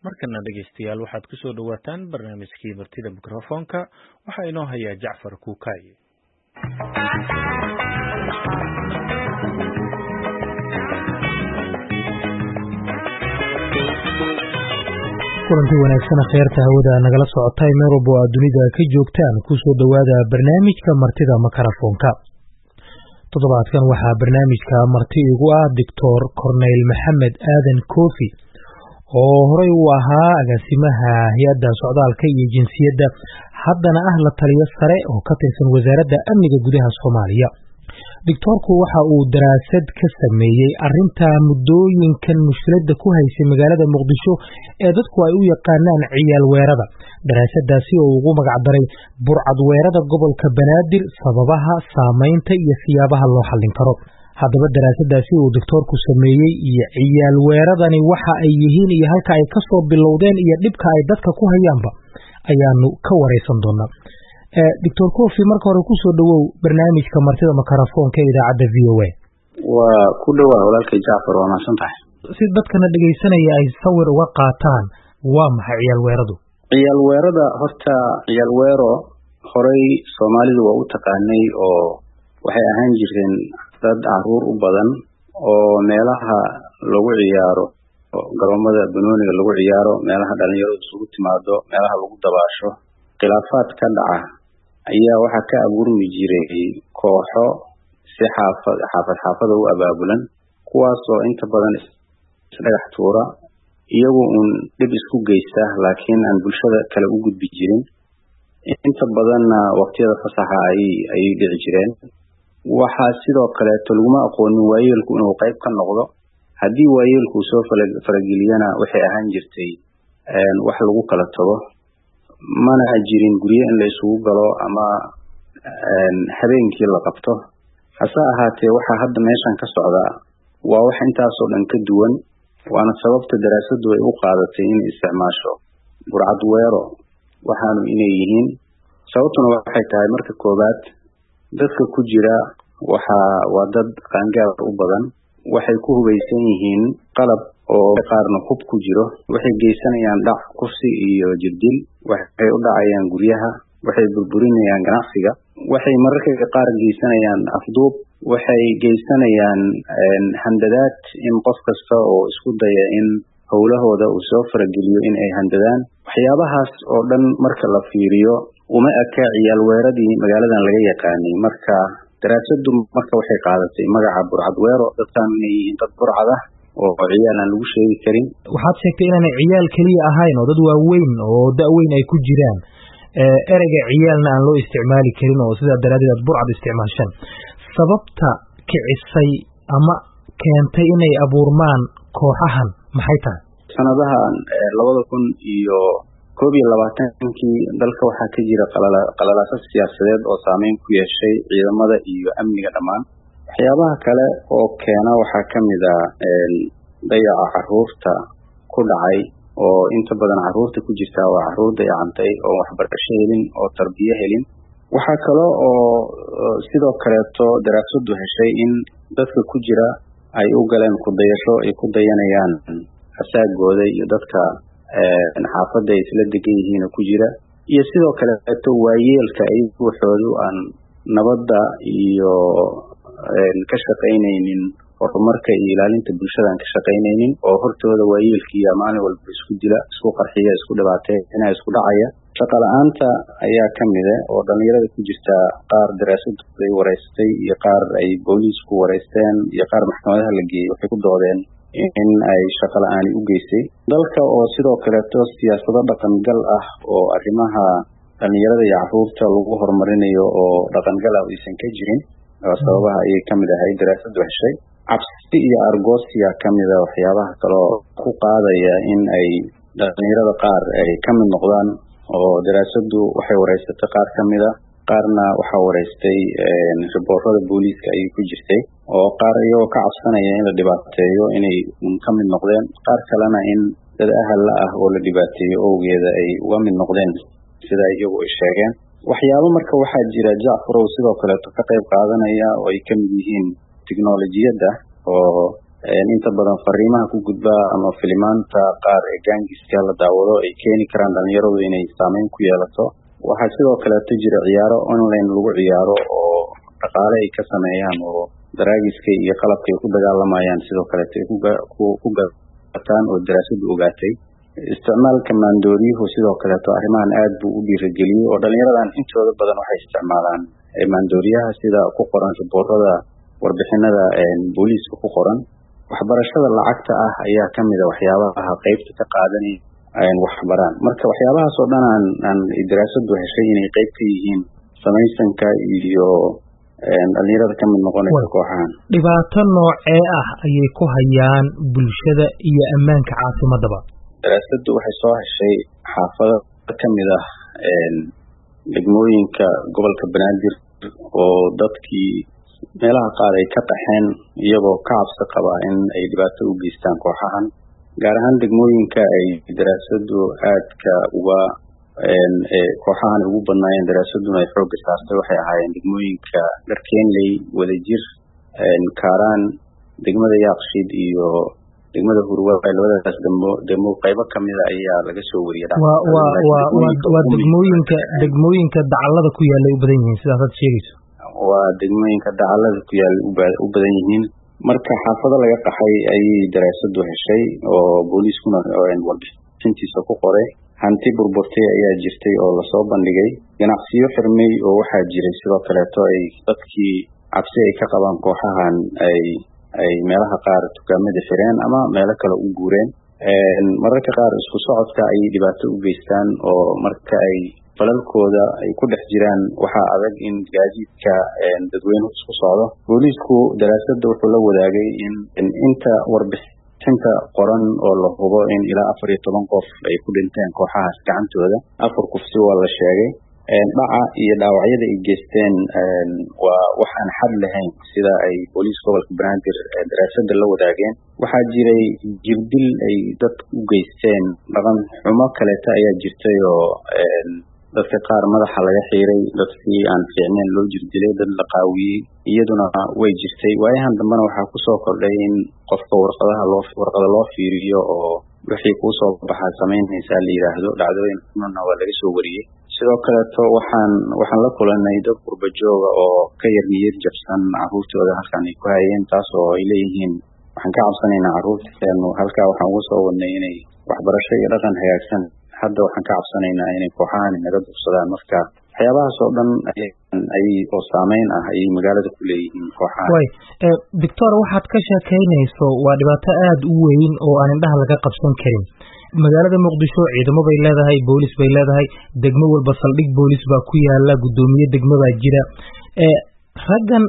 markana dhegeystayaal waxaad ku soo dhawaataan barnaamijkii martida mikrofoonka waxaa inoo hayaa Jacfar Kuukay. kulanti wanaagsan khayrta hawada nagala socotay meel walba oo dunida ka joogtaan ku soo dhawaada barnaamijka martida mikrofoonka. toddobaadkan waxaa barnaamijka marti igu ah Dr. Corneyl Maxamed Aadan Koofi oo horey u ahaa agaasimaha hay'adda socdaalka iyo jinsiyadda haddana ah la taliye sare oo ka tirsan wasaaradda amniga gudaha Soomaaliya. Dictorku waxa uu daraasad ka sameeyay arrinta muddooyinkan mushkiladda ku haysay magaalada Muqdisho ee dadku ay u yaqaanaan ciyaal weerada. Daraasadaasi oo ugu magac daray burcad weerada gobolka Banaadir, sababaha, saameynta iyo siyaabaha loo xallin karo. haddaba daraasadaasi uu doctorku sameeyay iyo ciyaal weeradani waxa ay yihiin iyo halka ay ka soo bilowdeen iyo dhibka ay dadka ku hayaanba ayaanu ka wareysan doonaa. Dr. Koofi, marka hore ku soo dhawow barnaamijka martida mikrofoonka ee idaacadda VOA. waa ku dhawaa walaalkay Jacfar, waa mahadsantahay. si dadkana dhageysanaya ay sawir uga qaataan waa maxay ciyaal weeradu? ciyaal weerada horta ciyaal weero horey Soomaalidu waa u taqaanay oo waxay ahaan jireen dad caruur u badan oo meelaha lagu ciyaaro garoomada banooniga lagu ciyaaro, meelaha dhalinyaradu isugu timaado, meelaha lagu dabaasho, khilaafaad ka dhaca ayaa waxa ka abuurmi jiray kooxo si xaafad u abaabulan, kuwaas oo inta badan isdhagax tuura, iyagu dhib isku geysta laakiin aan bulshada kale u gudbi jirin. inta badanna waqtiyada fasaxa ay dhici jireen. waxaa sidoo kaleeto laguma aqoonin waayeelku inuu qayb ka noqdo. haddii waayeelku soo farageliyana waxay ahaan jirtay wax lagu kala tago, mana jirin guryo in la isugu galo ama habeenkii la qabto. hase ahaatee waxaa hadda meeshan ka socda waa wax intaasoo dhan ka duwan, waana sababta daraasadu ay u qaadatay in isticmaasho burcad weero waxaanu inay yihiin. sababtuna waxay tahay marka koobaad dadka ku jira waa dad qaangaar u badan, waxay ku hubaysan yihiin qalab oo qaarna hub ku jiro, waxay geysanayaan dhac, kufsi iyo jirdil, waxay u dhacayaan guryaha, waxay burburinayaan ganacsiga, waxay mararka qaar geysanayaan afduub, waxay geysanayaan handadaad in qof kasta oo isku daya in howlahooda uu soo farageliyo in ay handadaan. waxyaabahaas oo dhan marka la fiiriyo uma eka ciyaal weeradii magaaladan laga yaqaanay. marka daraasadu waxay qaadatay magaca burcad weero, dadkan inay yihiin dad burcad ah oo ciyaal aan lagu sheegi karin. waxaad sheegtay inaanay ciyaal keliya ahayn oo dad waaweyn oo da'weyn ay ku jiraan, ereyga ciyaalna aan loo isticmaali karin oo sidaa daraadeed aad burcad isticmaashaan. sababta kicisay ama keentay inay abuurmaan kooxahan maxay tahay? sanadahan 2021 dalka waxaa ka jira qalalaasad siyaasadeed oo saameyn ku yeeshay ciidamada iyo amniga dhammaan. waxyaabaha kale oo keena waxaa kamid ah dayaca caruurta ku dhacay, oo inta badan caruurta ku jirta waa caruur dayacantay oo waxbarasho helin oo tarbiyo helin. waxaa kale oo sidoo kaleeto daraasadu heshay in dadka ku jira ay u galeen kudayasho ay ku dayanayaan asaagooda iyo dadka xaafadda ay isla degan yihiin ku jira, iyo sidoo kaleeto waayeelka ay waxoodu aan nabadda iyo ka shaqaynaynin, horumarka iyo ilaalinta bulshada aan ka shaqaynaynin, oo hortooda waayeelkiiya maalin walba isku dila, isku qarxiya, isku dhibaateynaya, isku dhacaya. shaqo la-aanta ayaa kamid ah oo dhalinyarada ku jirta qaar daraasadu ay wareystay iyo qaar ay booliisku wareysteen iyo qaar maxkamadaha la geeyey waxay ku doodeen in ay shaqo la-aani u geysay dalka. oo sidoo kaleeto siyaasado dhaqangal ah oo arrimaha dhalinyarada iyo caruurta lagu horumarinayo oo dhaqangal ah aysan ka jirin, sababaha ayay kamid ahay daraasadu heshay. cabsi iyo argosiya kamid ah waxyaabaha kaloo ku qaadaya in ay dhalinyarada qaar ay kamid noqdaan, oo daraasadu waxay wareysatay qaar kamid ah, qaarna waxaa wareystay riboorada booliiska ayay ku jirtay, oo qaar iyagoo ka cabsanaya in la dhibaateeyo inay kamid noqdeen, qaar kalena in dad ahal la ah oo la dhibaateeyo owgeeda ay uga mid noqdeen sida iyagu ay sheegeen. waxyaabo marka waxaa jira Jacfarow sidoo kaleeto ka qayb qaadanaya oo ay kamid yihiin tiknoolajiyadda oo inta badan fariimaha ku gudba ama filimaanta qaar ee gaangiska la daawado ay keeni karaan dhalinyaradu inay saameyn ku yeelato. waxaa sidoo kaleeto jira ciyaaro online lagu ciyaaro oo dhaqaale ay ka sameeyaan oo daraagiska iyo qalabka ay ku dagaalamayaan sidoo kaleeto ay ku gataan oo daraasadu ogaatay. isticmaalka maandooriyuhu sidoo kaleeto arrimahan aad buu u dhiirigeliyey oo dhalinyaradan intooda badan waxay isticmaalaan maandooriyaha sida ku qoran riboorada warbixinada booliiska ku qoran. waxbarashada lacagta ah ayaa ka mid a waxyaabaha qaybta ka qaadanaya waxbaraan. marka waxyaabahaas oo dhan aan daraasadu heshay inay qayb ka yihiin samaysanka iyo dhalinyarada ka mid noqonaysa kooxahan. dhibaato noocee ah ayay ku hayaan bulshada iyo ammaanka caasimadaba? daraasadu waxay soo heshay xaafado ka mid ah degmooyinka gobolka Banaadir oo dadkii meelaha qaar ay ka qaxeen iyagoo ka cabsi qaba in ay dhibaato u geystaan kooxahan. gaar ahaan degmooyinka ay daraasadu aadka uga kooxahan ugu badnaayeen daraasaduna ay xoogga saartay waxay ahaayeen degmooyinka Dharkeenley, Wadajir, Kaaraan, degmada Yaaqshiid iyo degmada Hurwa. labadaas degmo qaybo kamid ah ayaa laga soo wariyay. waa degmooyinka dacallada ku yaala u badan yihiin sidaas aad sheegayso. waa degmooyinka dacallada ku yaala u badan yihiin. marka xaafado laga qaxay ayay daraasadu heshay oo booliiskuna warbixintiisa ku qoray. hanti burburtay ayaa jirtay oo lasoo bandhigay. ganacsiyo xirmay oo waxaa jiray sidoo kaleeto ay dadkii cabsi ay ka qabaan kooxahan ay meelaha qaar dukaamada xireen ama meelo kale u guureen. mararka qaar isku socodka ayay dhibaato u geystaan oo marka ay falalkooda ay ku dhex jiraan waxaa adag in gaadiidka dadweynuhu isku socdo. booliisku daraasada wuxuu la wadaagay in inta warbixinta qoran oo la hubo in ilaa 14 qof ay ku dhinteen kooxahaas gacantooda. 4 kufsi waa la sheegay. dhaca iyo dhaawacyada ay geysteen waa wax aan xad lahayn sida ay booliiska gobolka Banaadir daraasada la wadaageen. waxaa jiray jirdil ay dad u geysteen. dhaqan xumo kaleeta ayaa jirtay oo dadka qaar madaxa laga xiiray, dadkii aan fiicneen loo jirdilay, dad la qaawiyey iyaduna way jirtay. waayahan dambena waxaa kusoo kordhay in qofka warqada loo fiiriyo oo wixii kuu soo baxaa samaynaysaa la yidhaahdo. dhacdooyin xunna waa laga soo wariyey. sidoo kaleeto waxaan la kulanay dad qurba jooga oo ka yar niyad jabsan carruurtooda halkan ay ku hayeen, taas oo ay leeyihiin waxaan ka cabsanaynaa carruurteenu halkaa waxaan uga soo wadnay inay waxbarasho iyo dhaqan hagaagsan, hadda waxaan ka cabsanaynaa inay kooxahan naga dugsadaan. marka waxyaabahaas oo dhan oo saameyn ah ayay magaalada ku leeyihiin kooxahan. doctor, waxaad ka sheekaynayso waa dhibaato aad u weyn oo aan indhaha laga qabsan karin. magaalada Muqdisho ciidamo bay leedahay, boolis bay leedahay, degmo walba saldhig boolis baa ku yaala, gudoomiye degmo baa jira. raggan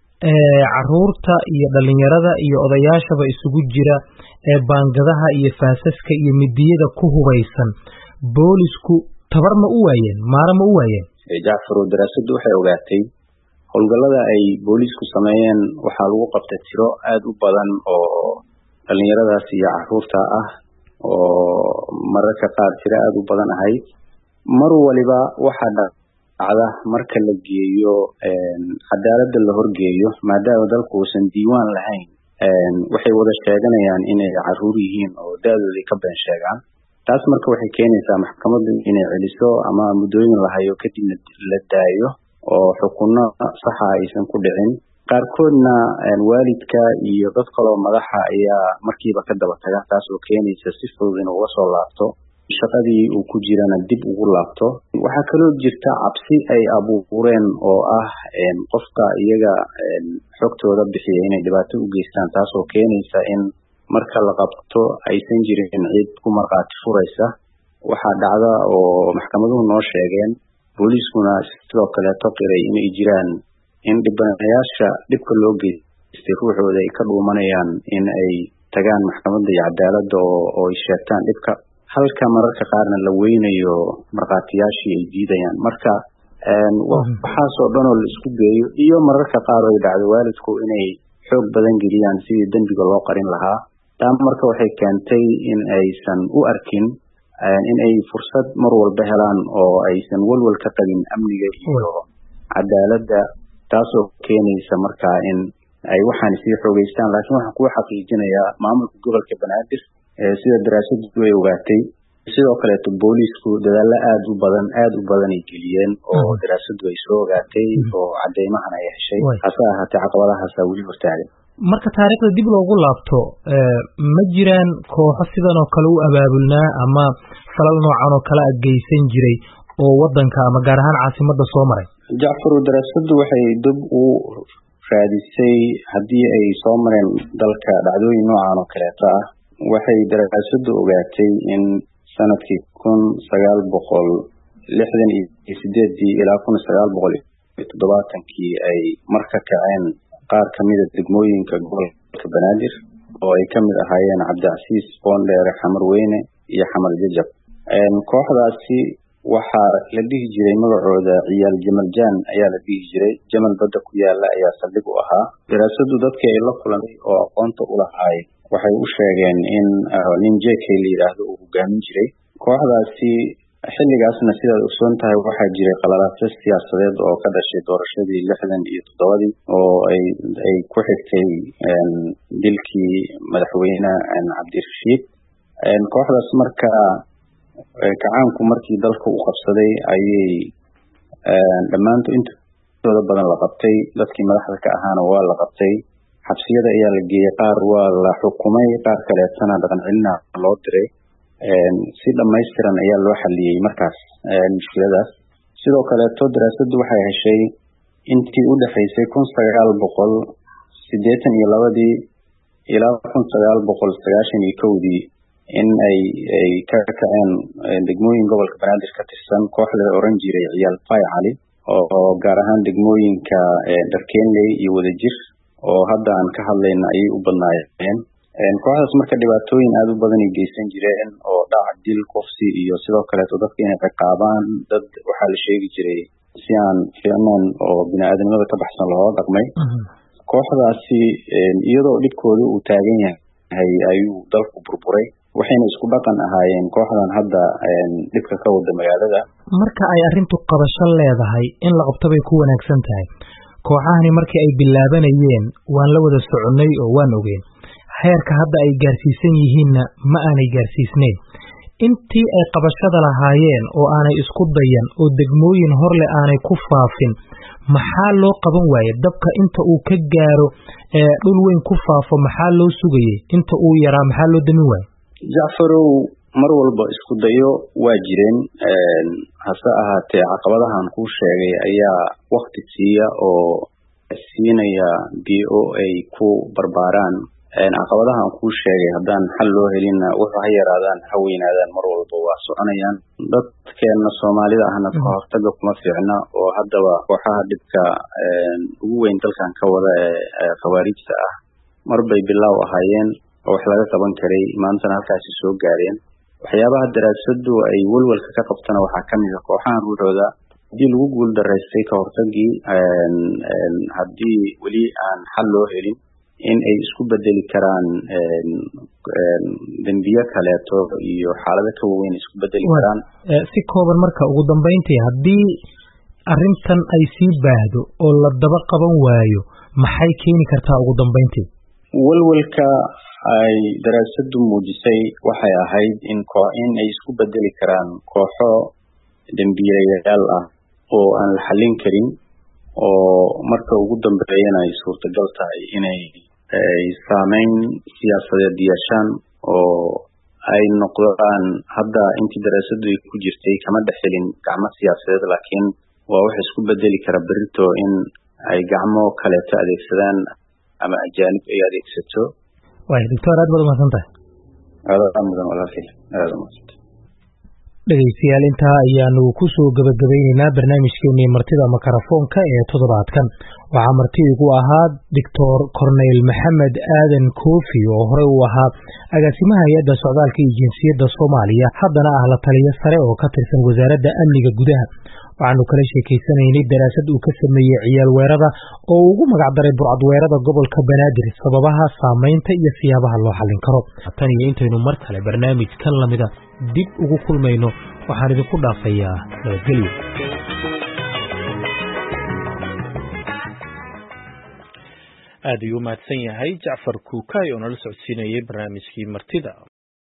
caruurta iyo dhalinyarada iyo odayaashaba isugu jira baangadaha iyo faasaska iyo midiyada ku hubaysan, boolisku tabar ma u waayeen, maara ma u waayeen? Jacfar, daraasadu waxay ogaatay howlgallada ay boolisku sameeyeen waxaa lagu qabtay tiro aad u badan oo dhalinyaradaas iyo caruurta ah oo mararka qaar tiro aad u badan ahayd. mar waliba waxaa dhacda marka la geeyo cadaaladda la horgeeyo, maadaama dalku uusan diiwaan lahayn, waxay wada sheeganayaan inay caruur yihiin oo da'doodii ka been sheegaan. taas marka waxay keenaysaa maxkamaddu inay celiso ama muddooyin la hayo kadibna la daayo oo xukunno saxa aysan ku dhicin. qaarkoodna waalidka iyo dad kaloo madaxa ayaa markiiba ka daba taga, taas oo keenaysa si fudud inuu uga soo laabto shaqadii uu ku jirana dib ugu laabto. waxaa kaloo jirta cabsi ay abuureen oo ah qofka iyaga xogtooda bixiya inay dhibaato u geystaan, taas oo keenaysa in marka la qabto aysan jirin cid ku markhaati furaysa. waxaa dhacda oo maxkamaduhu noo sheegeen, booliiskuna sidoo kaleeto qiray inay jiraan in dhibanayaasha dhibka loo geystay ruuxooda ay ka dhuumanayaan in ay tagaan maxkamadda iyo cadaaladda oo ay sheegtaan dhibka, halka mararka qaarna la weynayo markhaatiyaashii ay diidayaan. marka waxaasoo dhan oo la isku geeyo iyo mararka qaar ay dhacdo waalidku inay xoog badan geliyaan sidii dembiga loo qarin lahaa. taa marka waxay keentay in aysan u arkin in ay fursad mar walba helaan oo aysan walwal ka qabin amniga iyo cadaaladda, taasoo keenaysa markaa in ay waxaan sii xoogeystaan. laakiin waxaan ku xaqiijinayaa maamulka gobolka Banaadir sida daraasadu ay ogaatay, sidoo kaleeto booliisku dadaalo aad u badan ay geliyeen oo daraasadu ay soo ogaatay oo cadeymahan ay heshay. hase ahaatee caqabadahaas weli hortaagan. marka taariikhda dib loogu laabto ma jiraan kooxo sidan oo kale u abaabulnaa ama falal noocan oo kale geysan jiray oo wadanka ama gaar ahaan caasimadda soo maray? Jacfar, daraasadu waxay dib u raadisay haddii ay soo mareen dalka dhacdooyin noocan oo kaleeto ah. waxay daraasadu ogaatay in sanadkii 1968 ilaa 1970 ay mar ka kaceen qaar kamida degmooyinka gobolka Banaadir oo ay kamid ahaayeen Cabdicasiis, Boondheere, Xamar Weyne iyo Xamar Jajab. kooxdaasi waxaa la dhihi jiray magacooda ciyaal Jamal-jaan ayaa la dhihi jiray. Jamal badda ku yaala ayaa saldhig u ahaa. daraasadu dadkii ay la kulantay oo aqoonta u lahaay waxay u sheegeen in nin JK la yiraahdo uu hogaamin jiray kooxdaasi. xilligaasna sidaad ogsoon tahay waxaa jiray qalalaasyo siyaasadeed oo ka dhashay doorashadii 67 oo ay ku xigtay dilkii madaxweyne Cabdirashiid. kooxdaas marka kacaanku markii dalka uu qabsaday ayay dhammaantood intooda badan la qabtay. dadkii madaxda ka ahaana waa la qabtay, xabsiyada ayaa la geeyey, qaar waa la xukumay, qaar kaleetana dhaqan celina loo diray. si dhammaystiran ayaa loo xaliyey markaas mushkiladaas. sidoo kaleeto daraasadu waxay heshay intii u dhaxaysay 1982 ilaa 1991 in ay ka kaceen degmooyin gobolka Banaadir ka tirsan koox la oran jiray ciyaal Fay Cali oo gaar ahaan degmooyinka Dharkeenley iyo Wadajir oo hadda aan ka hadlayna ayay u badnaayeen. kooxdaas marka dhibaatooyin aad u badan ay geysan jireen oo dhac, dil, kufsi iyo sidoo kaleeto dadka inay ciqaabaan. dad waxaa la sheegi jiray si aan fiicnayn oo bini'aadanimada ka baxsan loo dhaqmay. kooxdaasi iyadoo dhibkooda uu taagan yahay ayuu dalku burburay, waxayna isku dhaqan ahaayeen kooxdan hadda dhibka ka wada magaalada. marka ay arrintu qabasho leedahay in la qabto bay ku wanaagsan tahay. kooxahani markii ay bilaabanayeen waan la wada soconnay oo waan ogeyn. heerka hadda ay gaarsiisan yihiinna ma aanay gaarsiisnayn. intii ay qabashada lahaayeen oo aanay isku dayan oo degmooyin horle aanay ku faafin, maxaa loo qaban waaye? dabka inta uu ka gaaro dhul weyn ku faafo maxaa loo sugayey? inta uu yaraa maxaa loo damin waaye? Jacfarow, mar walba isku dayo waa jireen, hase ahaatee caqabadahan kuu sheegay ayaa waqti siiya oo siinaya biyo ay ku barbaaraan. caqabadahan kuu sheegay haddaan xal loo helinna wuxuu ha yaraadaan ha weynaadaan mar walba waa soconayaan. dadkeena Soomaalida ahna ka hortaga kuma fiicna oo haddaba kooxaha dhibka ugu weyn dalkan ka wada ee khawaarijta ah marbay bilaaw ahaayeen oo wax laga qaban karay, maantana halkaasi soo gaareen. waxyaabaha daraasadu ay walwalka ka qabtana waxaa kamid ah kooxahan ruuxooda haddii lagu guul daraystay ka hortagii, haddii weli aan xal loo helin in ay isku bedeli karaan dambiyo kaleeto iyo xaalado ka waaweyn isku bedeli karaan. si kooban marka ugu dambeyntii haddii arrintan ay sii baahdo oo la daba qaban waayo maxay keeni kartaa ugu dambeyntii? walwalka ay daraasadu muujisay waxay ahayd in ay isku bedeli karaan kooxo dambiilayaal ah oo aan la xallin karin, oo marka ugu dambeeyana ay suurtagal tahay inay saameyn siyaasadeed yeeshaan oo ay noqdaan. hadda intii daraasadu ay ku jirtay kama dhexelin gacmo siyaasadeed, laakiin waa wax isku bedeli kara berito in ay gacmo kaleeto adeegsadaan ama ajaanib ay adeegsato. doctor aad baad umahadsantahay. aad mudan walaalkay, aad umahadsantahay. dhegeystayaal, intaa ayaanu ku soo gabagabeyneynaa barnaamijkeenii martida makarafoonka ee toddobaadkan. waxaa marti igu ahaa Dr. Corneyl Maxamed Aadan Koofi oo horey u ahaa agaasimaha hay'adda socdaalka iyo jinsiyadda Soomaaliya, haddana ah la taliye sare oo ka tirsan wasaaradda amniga gudaha. waxaanu kala sheekaysanaynay daraasad uu ka sameeyey ciyaal weerada oo ugu magac daray burcad weerada gobolka Banaadir, sababaha, saameynta iyo siyaabaha loo xallin karo. tan iyo intaynu mar kale barnaamij kan lamida dib ugu kulmayno waxaan idinku dhaafayaa nabadgelyo. aad ayuu mahadsan yahay Jacfar Kuukay oo nala socodsiinayay barnaamijkii martida.